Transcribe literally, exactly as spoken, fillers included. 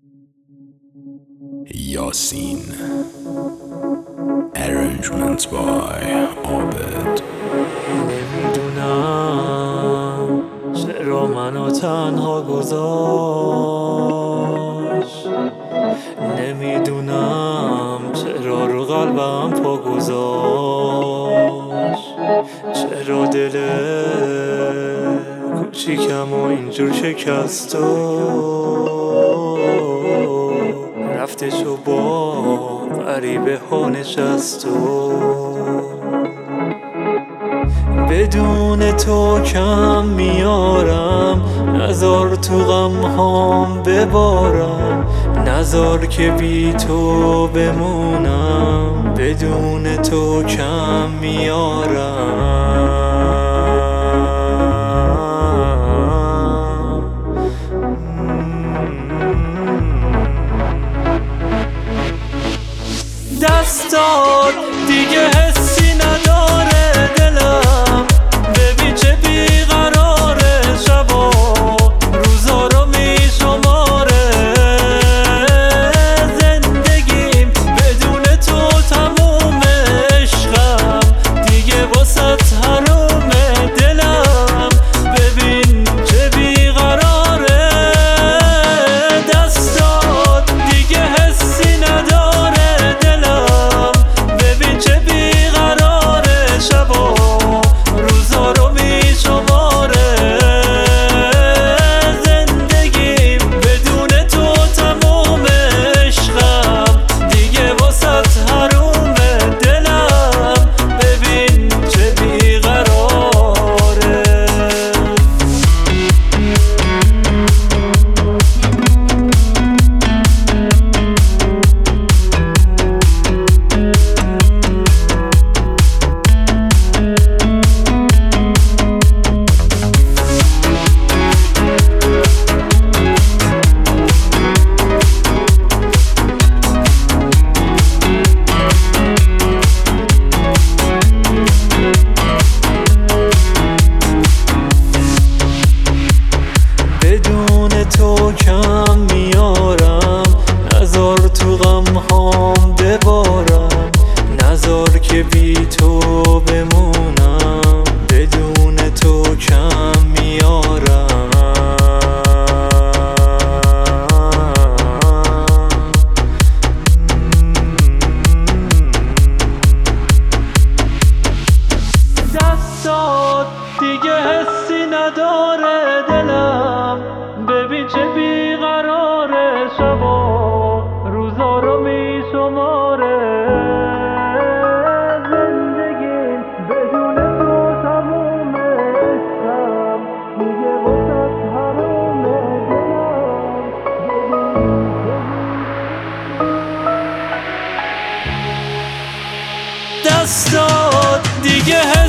یاسین. Arrangements by عابد. نمیدونم چرا منو تنها گذاشت، نمیدونم چرا رو قلبم پا گذاشت، چرا دل کوچیکم و اینجور شکست و رفتش و با غریبه ها نشست و بدون تو کم میارم، نذار تو غم هام ببارم، نذار که بی تو بمونم، بدون تو کم میارم. دستات دیگه حسی نداره دلم، ببین چه بیقراره، شبا روزا رو میشماره، زندگیم بدون تو تموم، عشقم دیگه واسط حرومه، دلم ببین چه بیقراره. دستات دیگه حسی نداره دلم، ببین چه بیقراره، شبا روزا رو میشماره، زندگیم بدون تو تموم، عشقم دیگه واسط حرومه، دلم ببین چه بیقراره. بدون تو کم میارم، نذار تو غم هام ببارم، نذار که بی تو بمونم، بدون تو کم میارم. دستات دیگه حسی نداره دلم، ببین چه بیقراره، شبا روزا رو میشماره، زندگیم بدون تو تمومه، عشقم دیگه واسط حرومه، دلم دستات دیگه